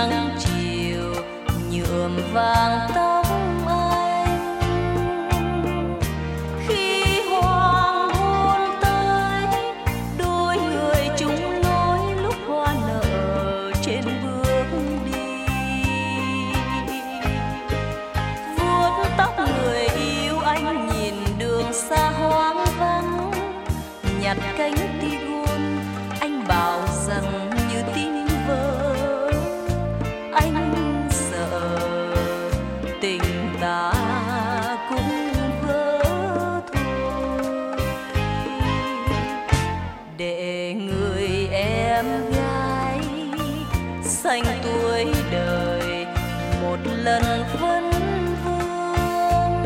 nắng chiều nhuộm vàng tóc anh. Khi hoàng hôn tới, đôi người chung lối lúc hoa nở trên bước đi. Vuốt tóc người yêu anh nhìn đường xa hoang vắng, nhặt cánh tigon anh bảo rằng như tin vỡ. Anh sợ tình ta cũng vỡ thôi, để người em gái xanh tuổi đời một lần vấn vương.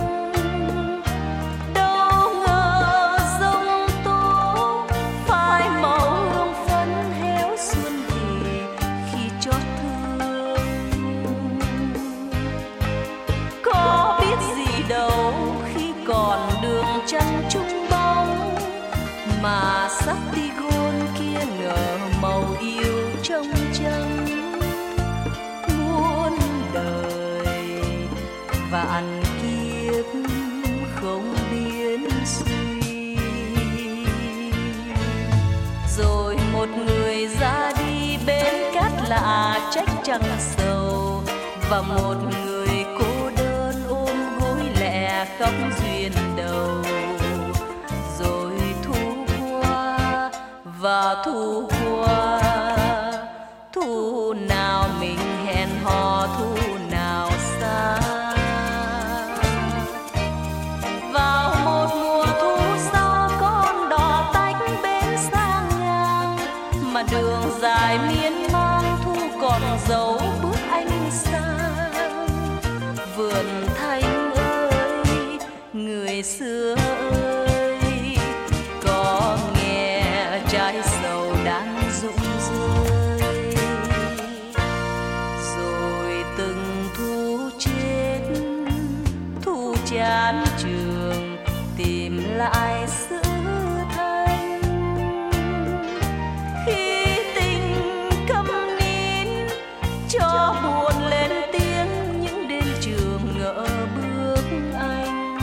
Đâu ngờ giông tố phai màu hương phấn héo xuân thì khi chót thương. Có biết gì đâu khi còn đường trăng trung bóng, mà sắc tigon kia ngờ màu yêu trong trăng. Muôn đời vạn kiếp không biến suy, rồi một người ra đi bên cát lạ trách chẳng sầu, và một người cô đơn ôm gối lẻ khóc duyên đầu. Rồi thu qua và thu qua, thu nào mình hẹn hò, thu nào xa. Vào một mùa thu sau con đò tách bến sang ngang, mà đường dài miên man thu còn dấu bước anh sang. Vườn thanh ơi người xưa ơi, có nghe trái sầu đang rụng rơi. Rồi từng thu chết, thu chán trường tìm lại xứ thanh. Khi tình câm nín cho buồn lên tiếng, những đêm trường ngỡ bước anh.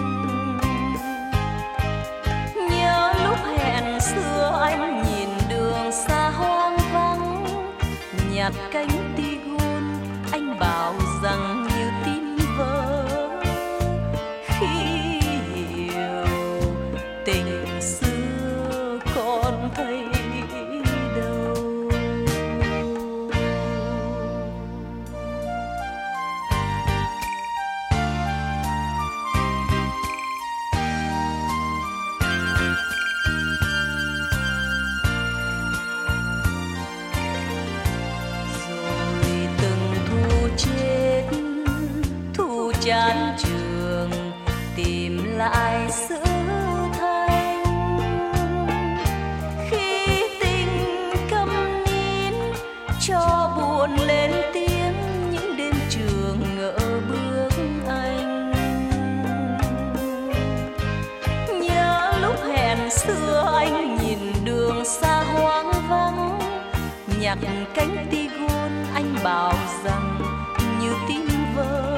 Nhớ lúc hẹn xưa anh nhìn đường xa hoang vắng, nhặt cánh tigon anh bảo rằng như tin vỡ. Khi hiểu tình xưa còn thấy đâu. Rồi từng thu chết, thu chán trường tìm lại xứ thanh. Khi tình câm nín cho buồn lên tiếng, những đêm trường ngỡ bước anh. Nhớ lúc hẹn xưa anh nhìn đường xa hoang vắng, nhặt cánh tigon anh bảo rằng như tin vỡ.